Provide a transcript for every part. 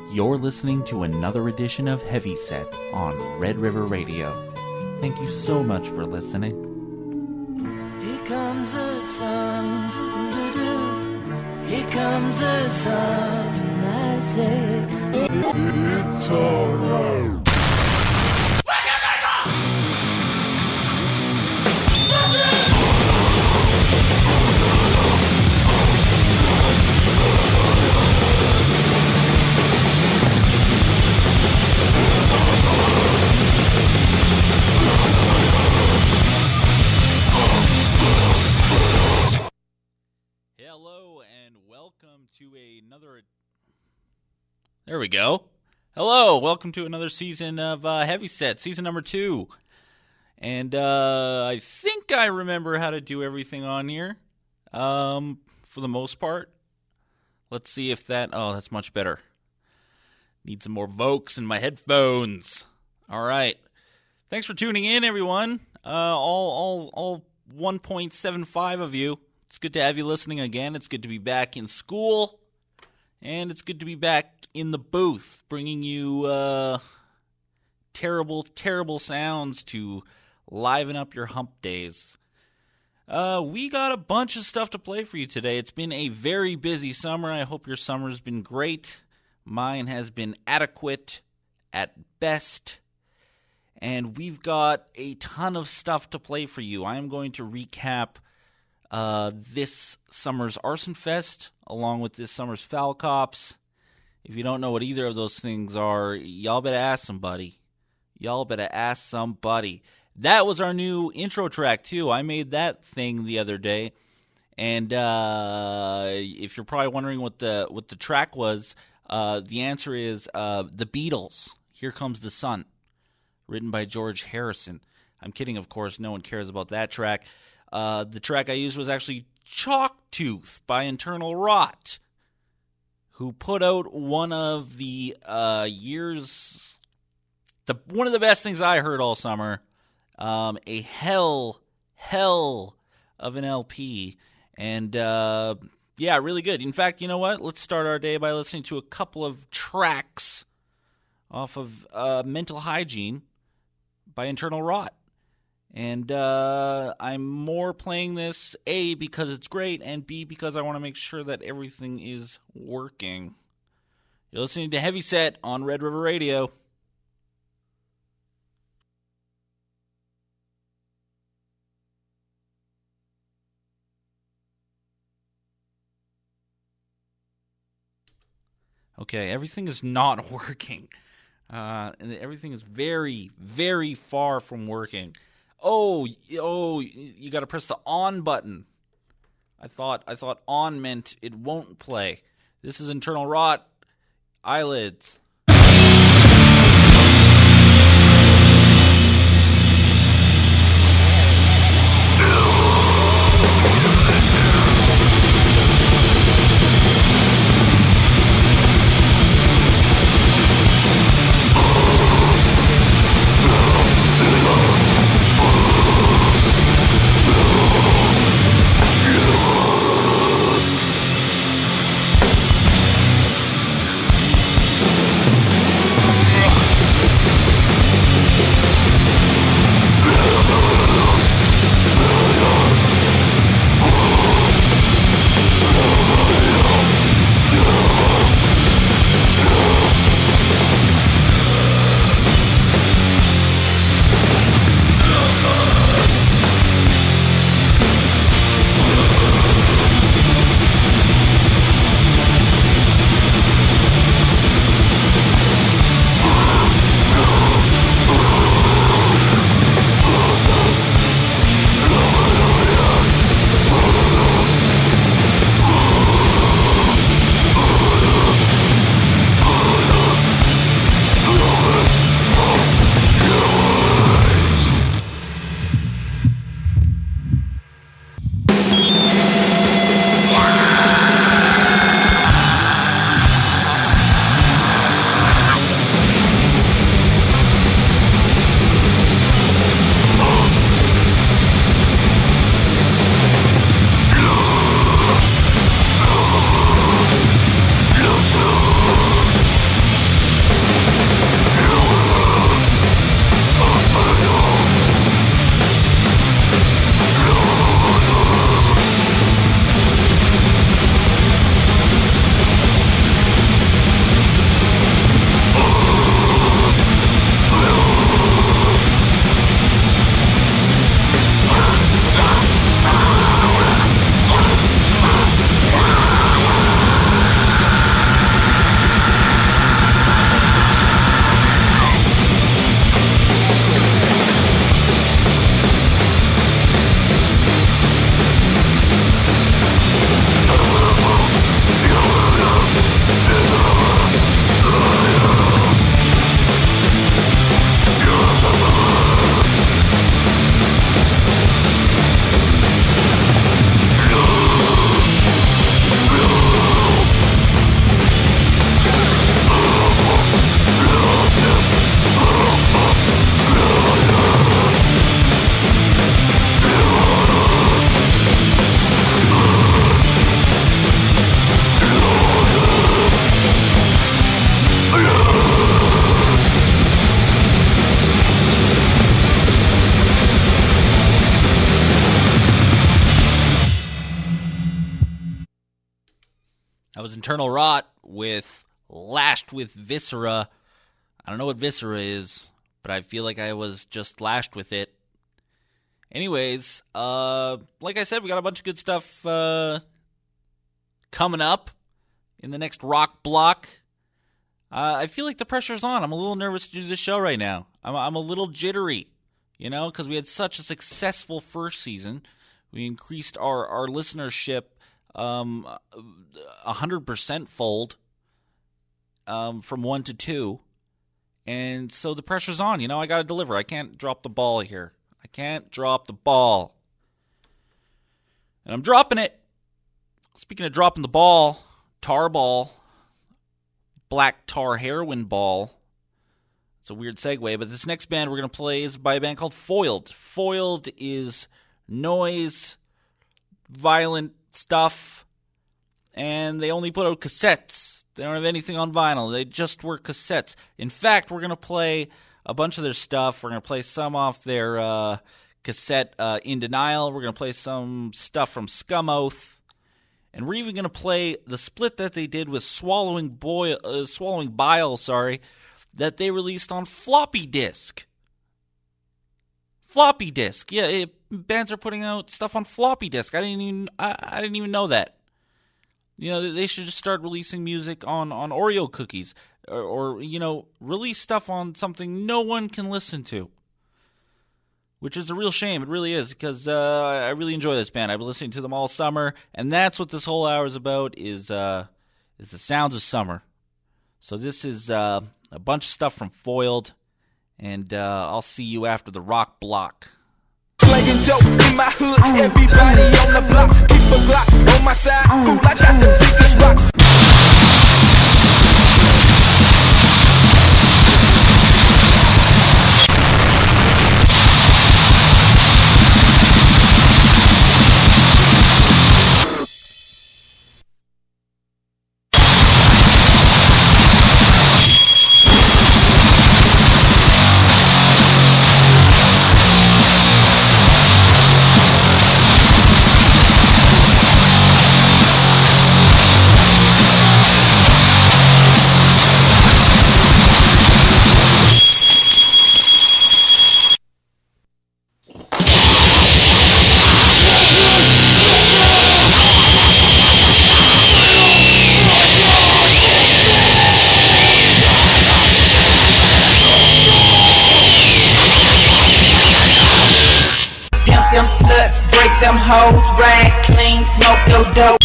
You're listening to another edition of Heavy Set on Red River Radio. Thank you so much for listening. Here comes the sun, doo-doo-doo. Here comes the sun, and I say it's alright. Hello and welcome to another... There we go. Hello, welcome to another season of Heavy Set, season number 2. And I think I remember how to do everything on here, for the most part. Let's see if that... Oh, that's much better. Need some more Vokes in my headphones. All right. Thanks for tuning in, everyone. All 1.75 of you. It's good to have you listening again. It's good to be back in school. And it's good to be back in the booth, bringing you terrible, terrible sounds to liven up your hump days. We got a bunch of stuff to play for you today. It's been a very busy summer. I hope your summer's been great. Mine has been adequate at best. And we've got a ton of stuff to play for you. I am going to recap this summer's Arson Fest, along with this summer's Foul Cops. If you don't know what either of those things are, y'all better ask somebody. That was our new intro track, too. I made that thing the other day. And if you're probably wondering what the track was, the answer is The Beatles, Here Comes the Sun, written by George Harrison. I'm kidding, of course. No one cares about that track. The track I used was actually Chalktooth by Internal Rot, who put out one of the one of the best things I heard all summer, a hell of an LP, and yeah, really good. In fact, you know what? Let's start our day by listening to a couple of tracks off of Mental Hygiene by Internal Rot. And I'm more playing this, A, because it's great, and B, because I want to make sure that everything is working. You're listening to Heavy Set on Red River Radio. Okay, everything is not working. And everything is very, very far from working. Oh, you got to press the on button. I thought on meant it won't play. This is Internal Rot, Eyelids. That was Internal Rot with Lashed with Viscera. I don't know what Viscera is, but I feel like I was just lashed with it. Anyways, like I said, we got a bunch of good stuff coming up in the next rock block. I feel like the pressure's on. I'm a little nervous to do this show right now. I'm a little jittery, because we had such a successful first season. We increased our listenership 100% fold from 1 to 2. And so the pressure's on. I got to deliver. I can't drop the ball here. I can't drop the ball. And I'm dropping it. Speaking of dropping the ball, tar ball, black tar heroin ball. It's a weird segue, but this next band we're going to play is by a band called Foiled. Foiled is noise, violent stuff, and they only put out cassettes. They don't have anything on vinyl. They just were cassettes. In fact, we're going to play a bunch of their stuff. We're going to play some off their cassette In Denial. We're going to play some stuff from Scum Oath. And we're even going to play the split that they did with Swallowing Bile, that they released on floppy disk. Floppy disk. Yeah, bands are putting out stuff on floppy disk. I didn't even know that. They should just start releasing music on Oreo cookies or release stuff on something no one can listen to, which is a real shame. It really is, because I really enjoy this band. I've been listening to them all summer, and that's what this whole hour is about, is the sounds of summer. So this is a bunch of stuff from Foiled, and I'll see you after the rock block. Slanging dope in my hood, everybody on the block, keep a Glock on my side, fool, I got the biggest rock. Them hoes, rag clean, smoke your dope.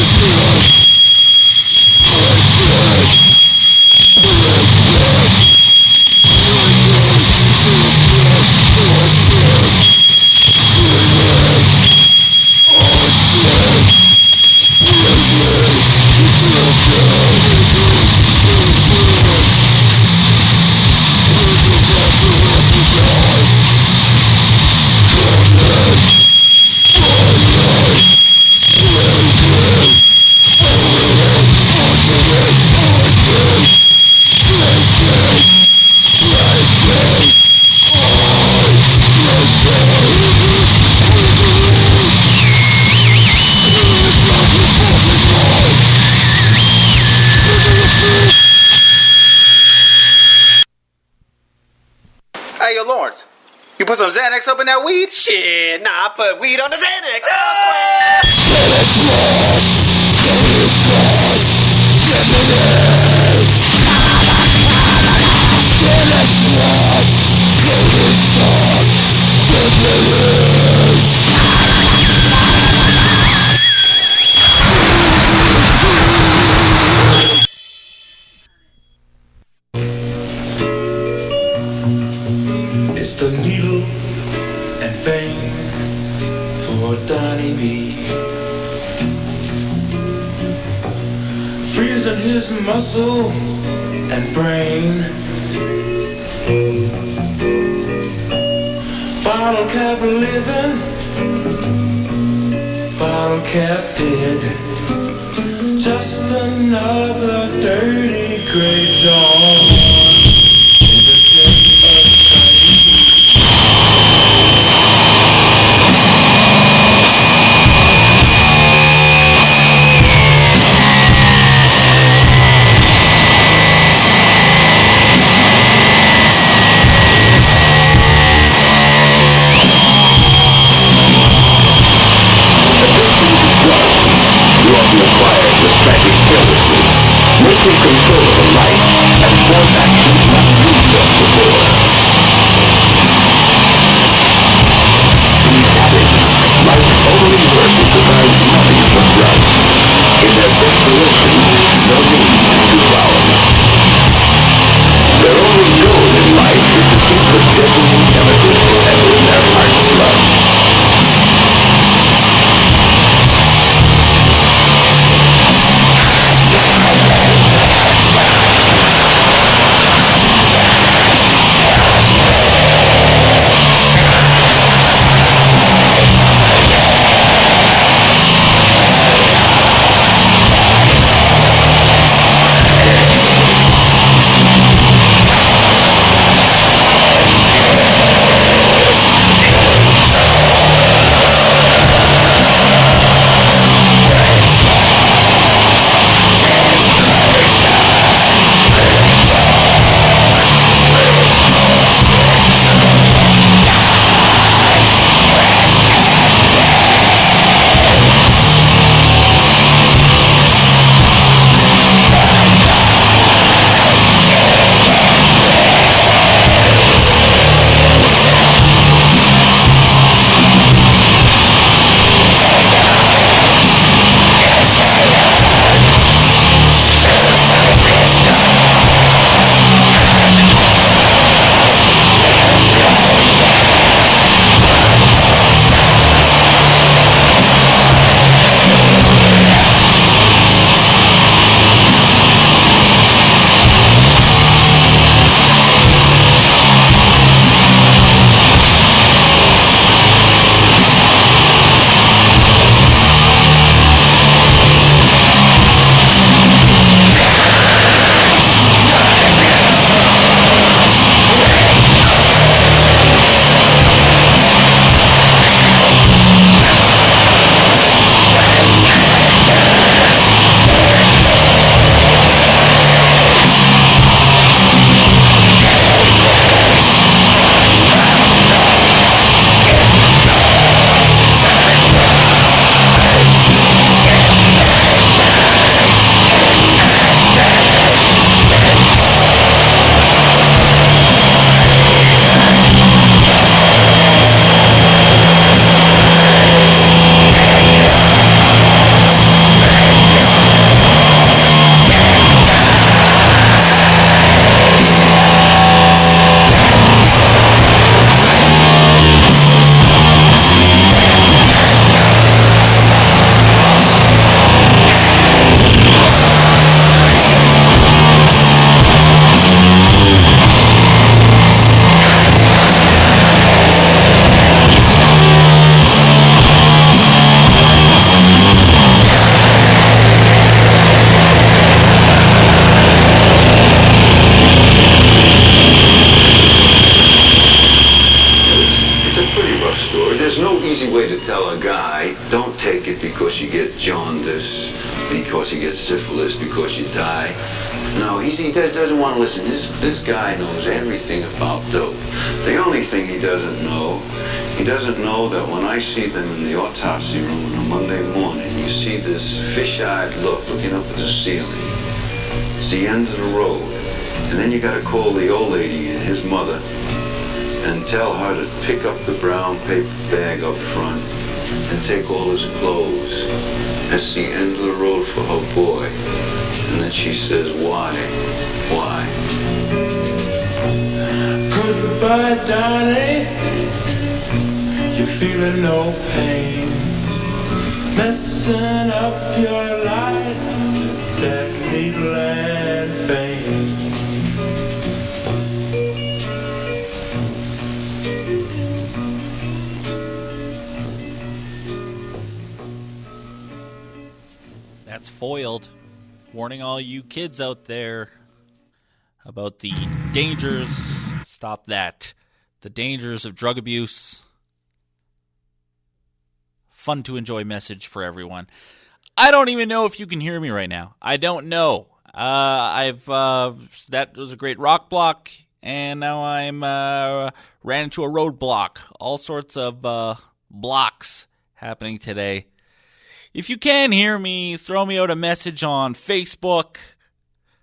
Hey, yo, Lawrence, you put some Xanax up in that weed? Shit, nah, I put weed on the Xanax, I It's the needle and fame for Donnie B. Freezing his muscle and brain. Bottle cap living, bottle cap dead. Just another dirty gray dawn. take control of the light and force actions not researched before. These addicts, life's only work is to find nothing but drugs. In their desperation, no need to follow. Their only goal in life is to keep the deadly chemical forever in their heart's blood. Syphilis because you die. No, he doesn't want to listen. This guy knows everything about dope. The only thing he doesn't know that when I see them in the autopsy room on a Monday morning, you see this fish-eyed look looking up at the ceiling. It's the end of the road. And then you got to call the old lady and his mother and tell her to pick up the brown paper bag up front and take all his clothes. That's the end of the road for her boy. And then she says, why? Why? Goodbye, darling. You're feeling no pain. Messing up your life with that needle and vein. That's Foiled, warning all you kids out there about the dangers, stop that, the dangers of drug abuse. Fun to enjoy message for everyone. I don't even know if you can hear me right now. I don't know. That was a great rock block, and now I'm ran into a roadblock. All sorts of blocks happening today. If you can hear me, throw me out a message on Facebook.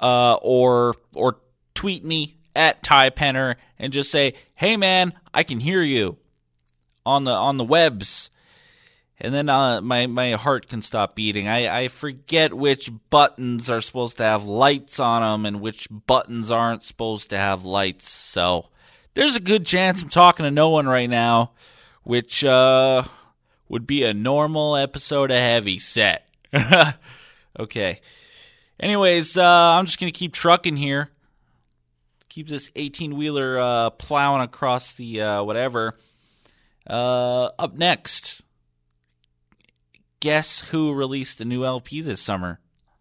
or tweet me at Ty Penner and just say, "Hey man, I can hear you," on the webs. And then my heart can stop beating. I forget which buttons are supposed to have lights on them and which buttons aren't supposed to have lights. So there's a good chance I'm talking to no one right now, which would be a normal episode of Heavy Set. Okay. Anyways, I'm just going to keep trucking here. Keep this 18-wheeler plowing across the whatever. Up next, guess who released a new LP this summer?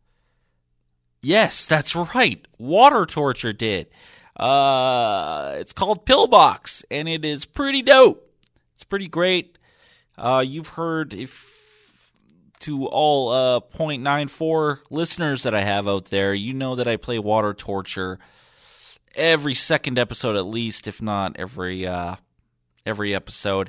Yes, that's right. Water Torture did. It's called Pillbox, and it is pretty dope. It's pretty great. You've heard, to all 0.94 listeners that I have out there, you know that I play Water Torture every second episode at least, if not every episode.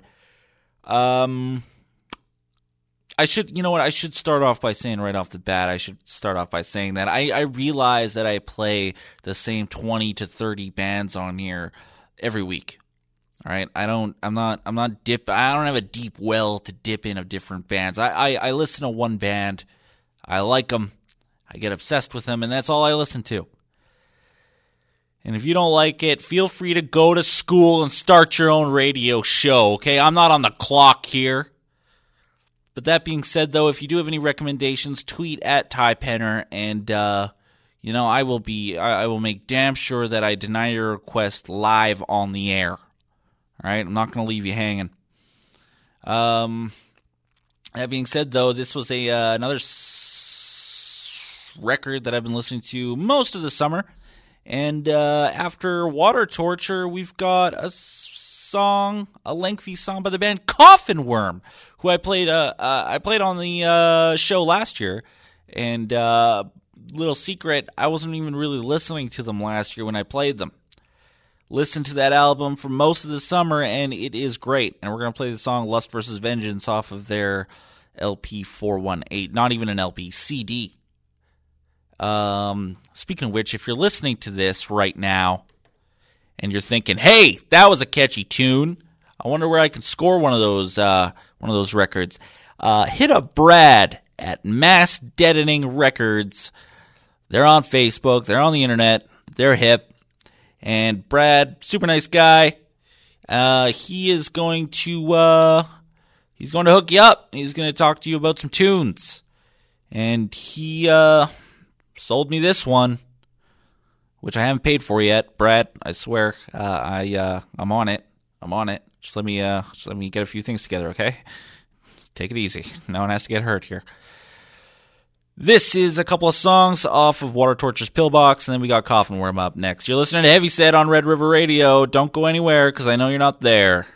I should start off by saying right off the bat, that I realize that I play the same 20 to 30 bands on here every week. All right, I don't have a deep well to dip in of different bands. I listen to one band, I like them, I get obsessed with them, and that's all I listen to. And if you don't like it, feel free to go to school and start your own radio show, okay? I'm not on the clock here. But that being said, though, if you do have any recommendations, tweet at Ty Penner, and I will make damn sure that I deny your request live on the air. All right, I'm not going to leave you hanging. That being said, though, this was another record that I've been listening to most of the summer, and after Water Torture, we've got a lengthy song by the band Coffin Worm, who I played on the show last year. And little secret, I wasn't even really listening to them last year when I played them. Listened to that album for most of the summer, and it is great. And we're going to play the song Lust vs. Vengeance off of their LP 418. Not even an LP, CD. Speaking of which, if you're listening to this right now, and you're thinking, "Hey, that was a catchy tune. I wonder where I can score one of those records." Hit up Brad at Mass Deadening Records. They're on Facebook. They're on the internet. They're hip. And Brad, super nice guy. He is going to hook you up. He's going to talk to you about some tunes. And he sold me this one, which I haven't paid for yet. Brad, I swear, I'm on it. Just let me get a few things together, okay? Take it easy. No one has to get hurt here. This is a couple of songs off of Water Torture's Pillbox, and then we got Coffin Worm up next. You're listening to Heavy Set on Red River Radio. Don't go anywhere, because I know you're not there.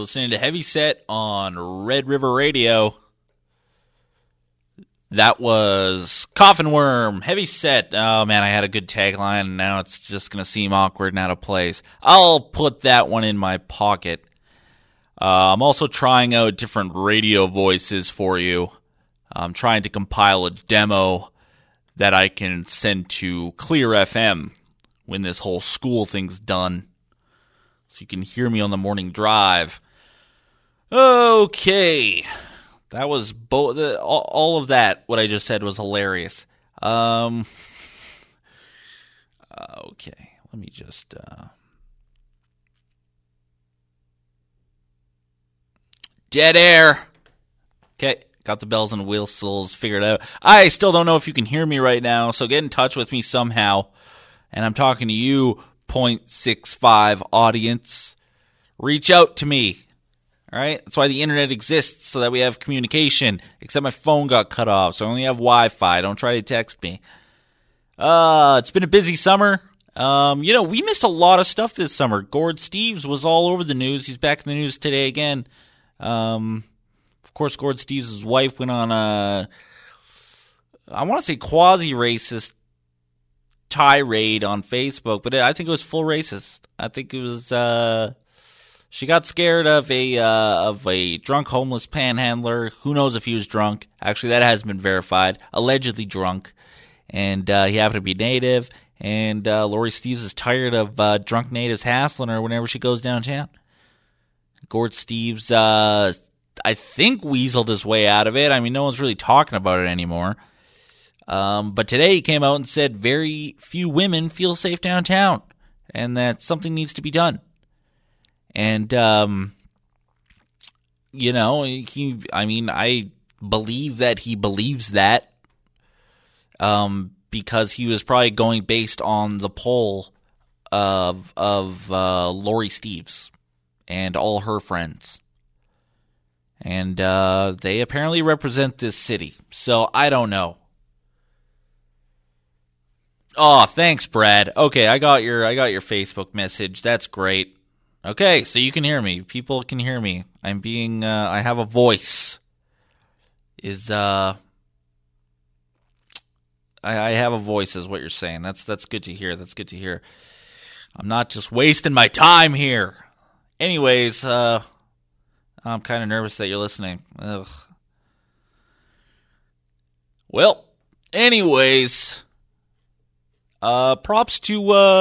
listening to Heavy Set on Red River Radio. That was Coffin Worm, Heavy Set. Oh, man, I had a good tagline, and now it's just going to seem awkward and out of place. I'll put that one in my pocket. I'm also trying out different radio voices for you. I'm trying to compile a demo that I can send to Clear FM when this whole school thing's done, so you can hear me on the morning drive. Okay. That was all of that. What I just said was hilarious. Okay, let me just dead air. Okay, got the bells and whistles figured out. I still don't know if you can hear me right now, so get in touch with me somehow. And I'm talking to you, 0.65 audience. Reach out to me. All right? That's why the internet exists, so that we have communication. Except my phone got cut off, so I only have Wi-Fi. Don't try to text me. It's been a busy summer. We missed a lot of stuff this summer. Gord Steeves was all over the news. He's back in the news today again. Of course, Gord Steeves' wife went on a, I want to say quasi-racist tirade on Facebook, but I think it was full racist. I think it was, she got scared of a drunk homeless panhandler. Who knows if he was drunk? Actually, that hasn't been verified. Allegedly drunk. And he happened to be native. And Lori Steeves is tired of drunk natives hassling her whenever she goes downtown. Gord Steeves, I think, weaseled his way out of it. I mean, no one's really talking about it anymore. But today he came out and said very few women feel safe downtown. And that something needs to be done. And, I believe that he believes that, because he was probably going based on the poll of Lori Steeves and all her friends. And, they apparently represent this city. So, I don't know. Oh, thanks, Brad. Okay, I got your Facebook message. That's great. Okay, so you can hear me. People can hear me. I'm being, I have a voice. I have a voice is what you're saying. That's good to hear. That's good to hear. I'm not just wasting my time here. Anyways, I'm kind of nervous that you're listening. Ugh. Well, anyways, props to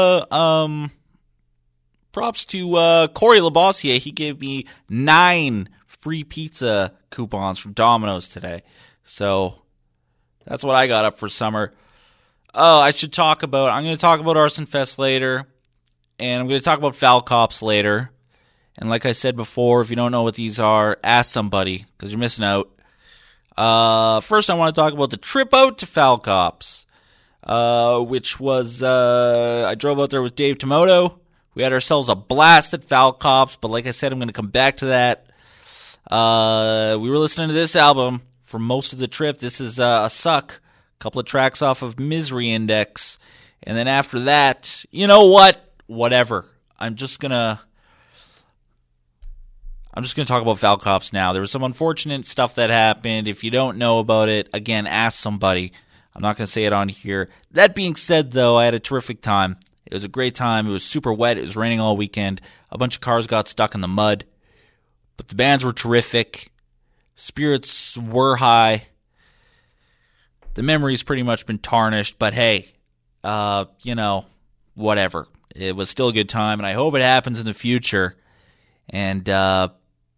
Corey Labossiere. He gave me 9 free pizza coupons from Domino's today. So that's what I got up for summer. Oh, I'm going to talk about Arson Fest later. And I'm going to talk about Foul Cops later. And like I said before, if you don't know what these are, ask somebody, because you're missing out. First, I want to talk about the trip out to Foul Cops, which was, I drove out there with Dave Tomoto. We had ourselves a blast at Foul Cops, but like I said, I'm going to come back to that. We were listening to this album for most of the trip. This is a Suck, a couple of tracks off of Misery Index. And then after that, you know what? Whatever. I'm just going to talk about Foul Cops now. There was some unfortunate stuff that happened. If you don't know about it, again, ask somebody. I'm not going to say it on here. That being said, though, I had a terrific time. It was a great time. It was super wet. It was raining all weekend. A bunch of cars got stuck in the mud. But the bands were terrific. Spirits were high. The memory's pretty much been tarnished. But hey, whatever. It was still a good time, and I hope it happens in the future. And I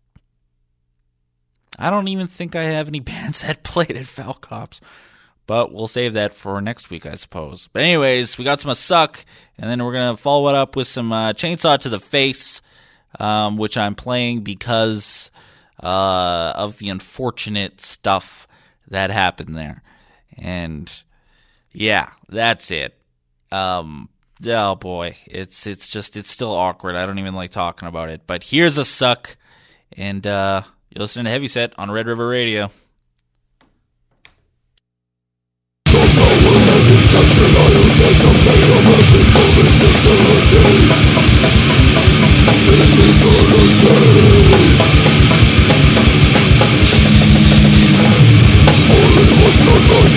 don't even think I have any bands that played at Foul Cops. But we'll save that for next week, I suppose. But anyways, we got some Suck, and then we're going to follow it up with some Chainsaw to the Face, which I'm playing because of the unfortunate stuff that happened there. And yeah, that's it. Oh boy, it's still awkward. I don't even like talking about it. But here's a Suck, and you're listening to Heavy Set on Red River Radio. It's eternity.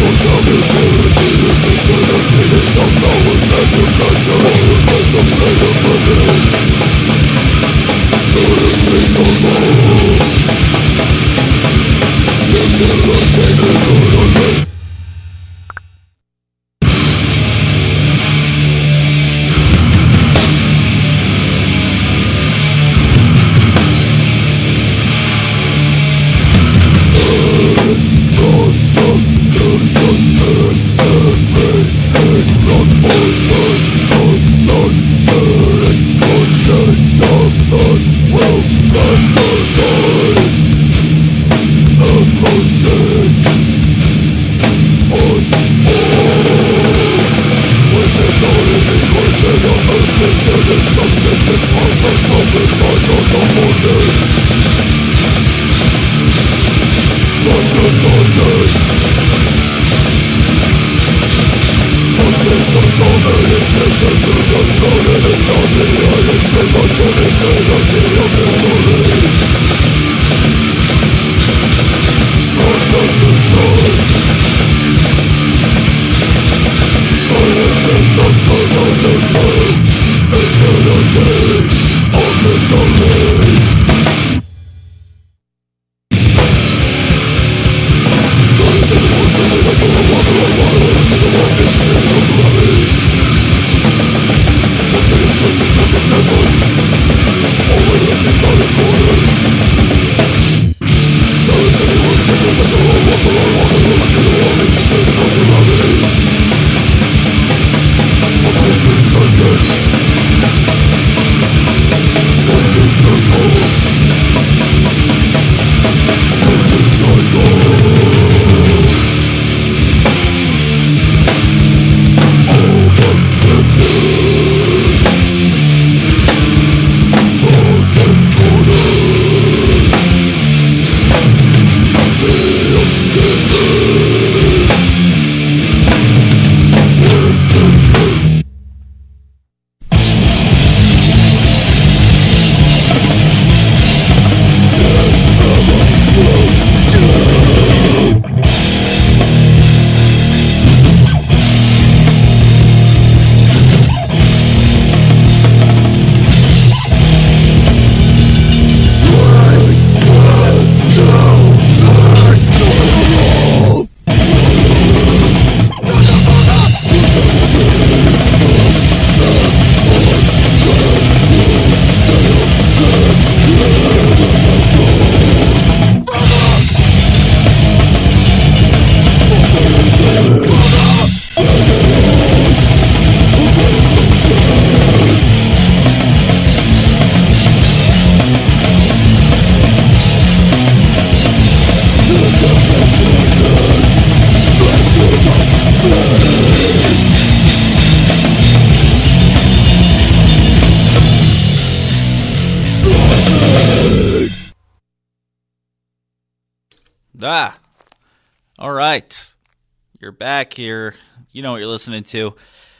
All right. You're back here. You know what you're listening to.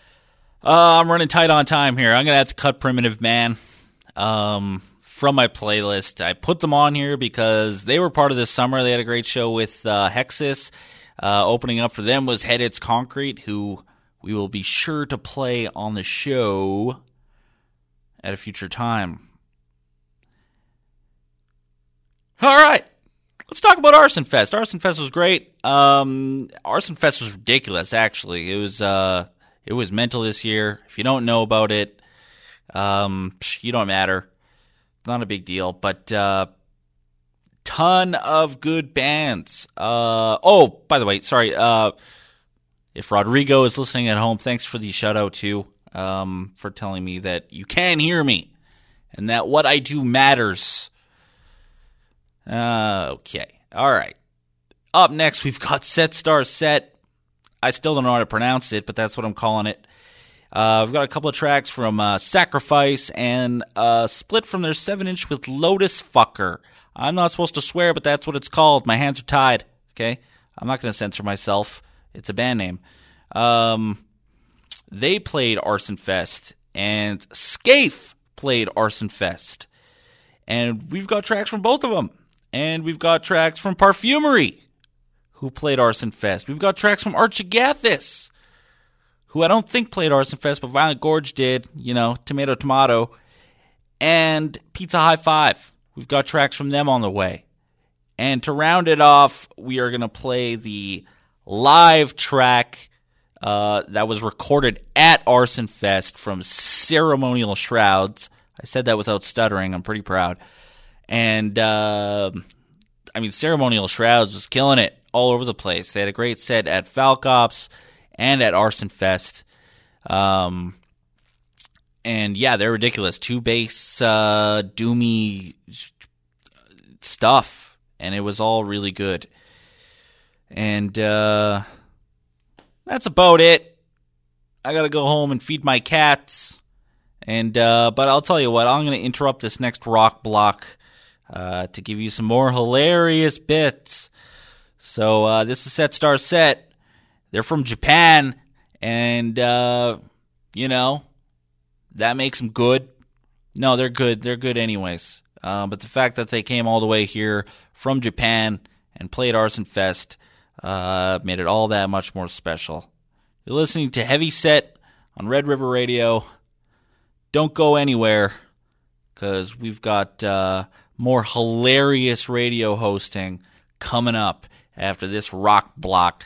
I'm running tight on time here. I'm going to have to cut Primitive Man from my playlist. I put them on here because they were part of this summer. They had a great show with Hexus. Opening up for them was Head Hits Concrete, who we will be sure to play on the show at a future time. All right. Let's talk about Arson Fest. Arson Fest was great. Arson Fest was ridiculous, actually. It was mental this year. If you don't know about it, you don't matter. Not a big deal, but ton of good bands. Oh, by the way, sorry. If Rodrigo is listening at home, thanks for the shout out too, for telling me that you can hear me and that what I do matters. Okay. All right. Up next, we've got Set Star Set. I still don't know how to pronounce it, but that's what I'm calling it. We've got a couple of tracks from Sacrifice and split from their 7-inch with Lotus Fucker. I'm not supposed to swear, but that's what it's called. My hands are tied. Okay? I'm not going to censor myself. It's a band name. They played Arson Fest, and Scaife played Arson Fest. And we've got tracks from both of them. And we've got tracks from Parfumery, who played Arson Fest. We've got tracks from Arch Agathis, who I don't think played Arson Fest, but Violent Gorge did, tomato, tomato. And Pizza High Five. We've got tracks from them on the way. And to round it off, we are going to play the live track that was recorded at Arson Fest from Ceremonial Shrouds. I said that without stuttering. I'm pretty proud. And, Ceremonial Shrouds was killing it all over the place. They had a great set at Falcops and at Arson Fest. And yeah, they're ridiculous. 2-bass, doomy stuff. And it was all really good. And that's about it. I gotta go home and feed my cats. And but I'll tell you what, I'm gonna interrupt this next rock block to give you some more hilarious bits. So this is Set Star Set. They're from Japan, and that makes them good. No, they're good. They're good anyways. But the fact that they came all the way here from Japan and played Arson Fest made it all that much more special. You're listening to Heavy Set on Red River Radio. Don't go anywhere, because we've got more hilarious radio hosting coming up after this rock block.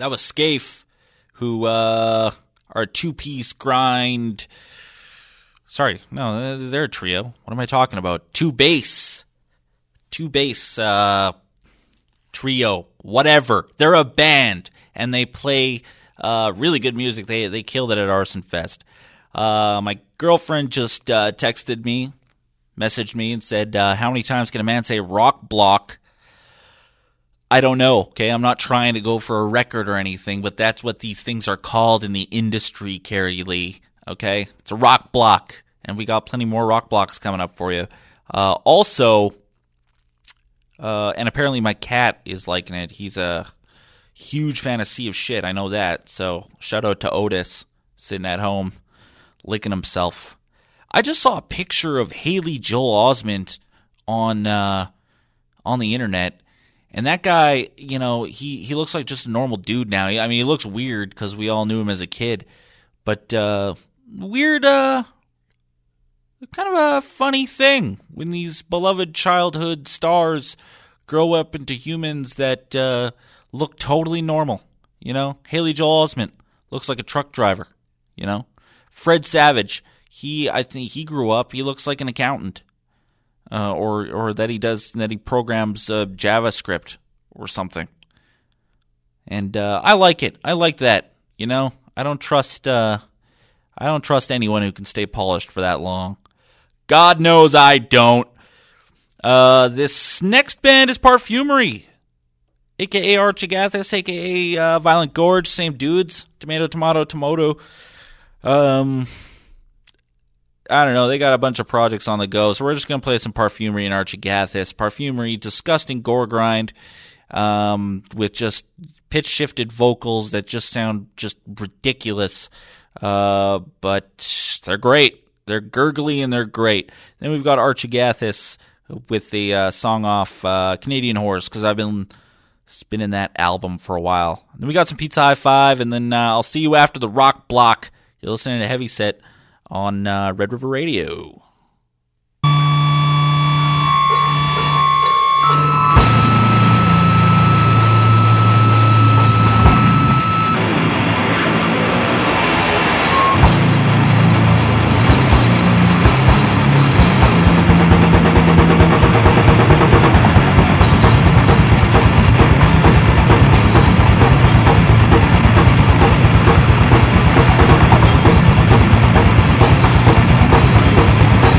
That was Scaife, who are a two-piece grind. Sorry, no, they're a trio. What am I talking about? Two bass trio, whatever. They're a band, and they play really good music. They killed it at Arson Fest. My girlfriend just messaged me, and said, how many times can a man say rock block? I don't know, okay? I'm not trying to go for a record or anything, but that's what these things are called in the industry, Carrie Lee, okay? It's a rock block, and we got plenty more rock blocks coming up for you. Also, and apparently my cat is liking it. He's a huge fan of Sea of Shit, I know that, so shout out to Otis, sitting at home, licking himself. I just saw a picture of Haley Joel Osment on the internet. And that guy, you know, he looks like just a normal dude now. I mean, he looks weird because we all knew him as a kid. But weird, kind of a funny thing when these beloved childhood stars grow up into humans that look totally normal. You know, Haley Joel Osment looks like a truck driver, you know. Fred Savage, I think he grew up, he looks like an accountant. Or that he programs JavaScript or something. And I like it. I like that. You know, I don't trust anyone who can stay polished for that long. God knows I don't. This next band is Parfumery, aka Archigathis, aka Violent Gorge, same dudes. Tomato, tomato, tomato. I don't know, they got a bunch of projects on the go, so we're just going to play some Parfumery and Archigathis. Parfumery, disgusting gore grind, with just pitch-shifted vocals that just sound just ridiculous, but they're great. They're gurgly and they're great. Then we've got Archigathis with the song off Canadian Horse, because I've been spinning that album for a while. Then we got some Pizza High Five, and then I'll see you after the rock block. You're listening to Heavy Set on Red River Radio. Thank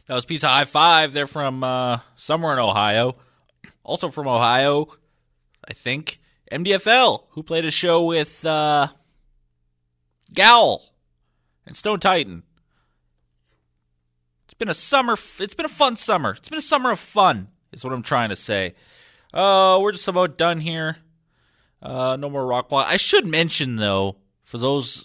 That was Pizza High Five. They're from somewhere in Ohio. Also from Ohio, I think, MDFL, who played a show with Gowl and Stone Titan. It's been a fun summer. It's been a summer of fun, is what I'm trying to say. We're just about done here. No more rock block. I should mention, though, for those,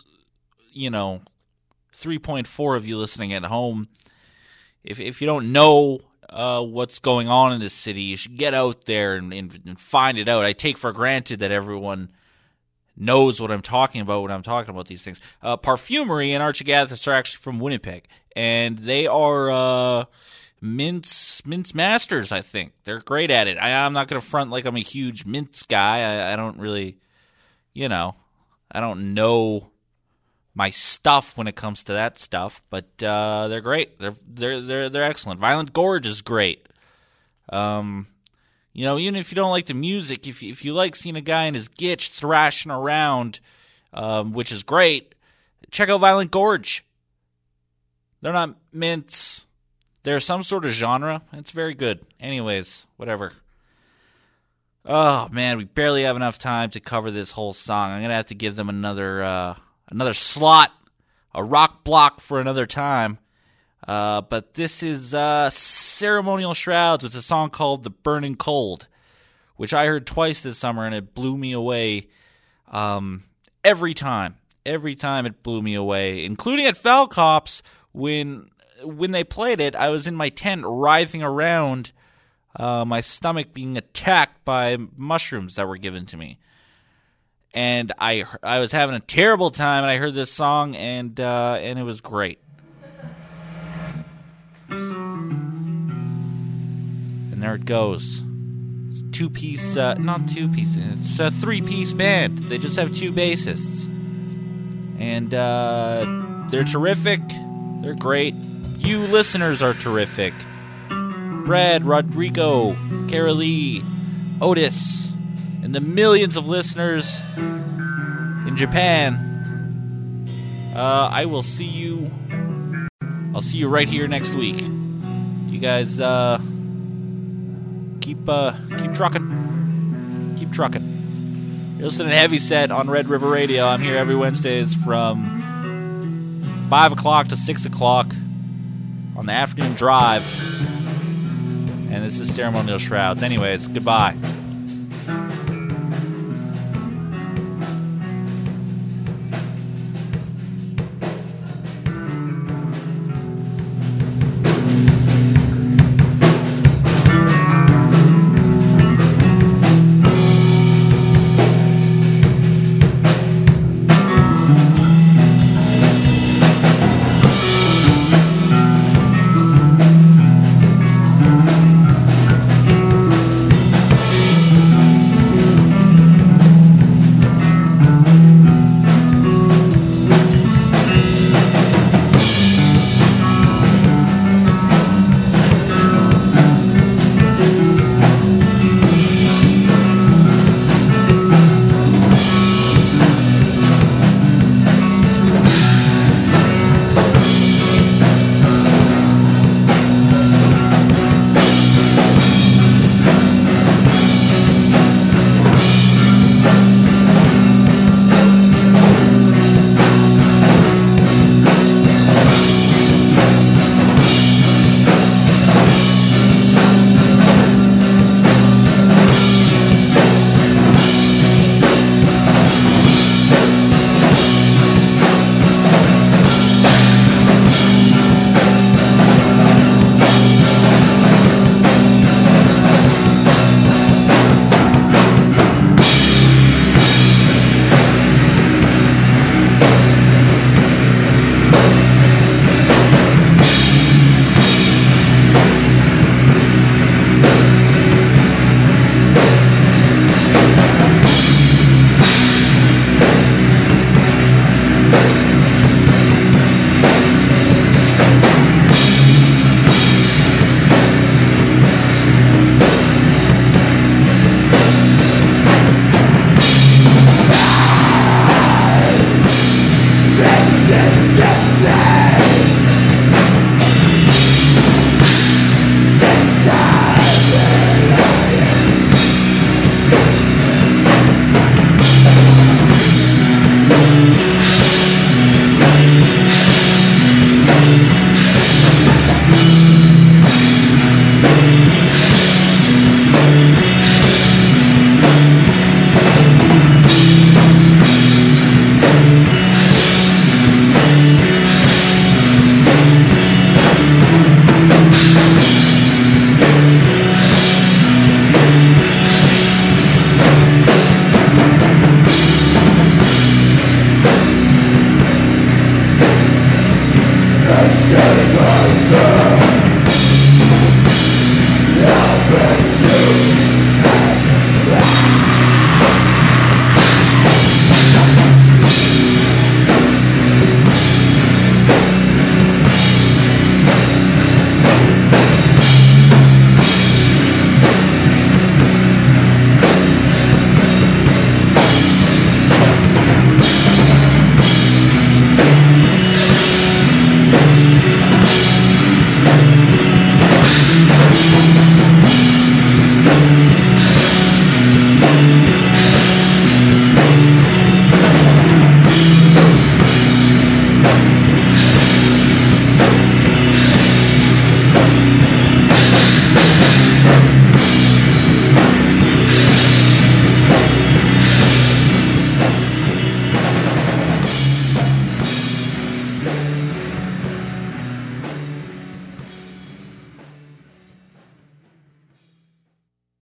3.4 of you listening at home, if you don't know what's going on in this city, you should get out there and find it out. I take for granted that everyone knows what I'm talking about when I'm talking about these things. Parfumery and Archie Gathis are actually from Winnipeg, and they are mince masters, I think. They're great at it. I'm not going to front like I'm a huge mince guy. I don't really, I don't know my stuff when it comes to that stuff, but they're great. They're excellent. Violent Gorge is great. Even if you don't like the music, if you like seeing a guy in his gitch thrashing around, which is great, check out Violent Gorge. They're not mince. They're some sort of genre. It's very good. Anyways, whatever. Oh, man, we barely have enough time to cover this whole song. I'm going to have to give them another slot, a rock block for another time. But this is Ceremonial Shrouds with a song called The Burning Cold, which I heard twice this summer, and it blew me away every time. Every time it blew me away, including at Foul Cops when they played it. I was in my tent writhing around, my stomach being attacked by mushrooms that were given to me. And I was having a terrible time, and I heard this song, and it was great. And there it goes. It's not two-piece, it's a three-piece band. They just have two bassists. And they're terrific. They're great. You listeners are terrific. Brad, Rodrigo, Carolee, Otis, and the millions of listeners in Japan. I'll see you right here next week. You guys keep trucking. Keep trucking. You're listening to Heavy Set on Red River Radio. I'm here every Wednesdays from 5 o'clock to 6 o'clock on the afternoon drive. And this is Ceremonial Shrouds. Anyways, goodbye.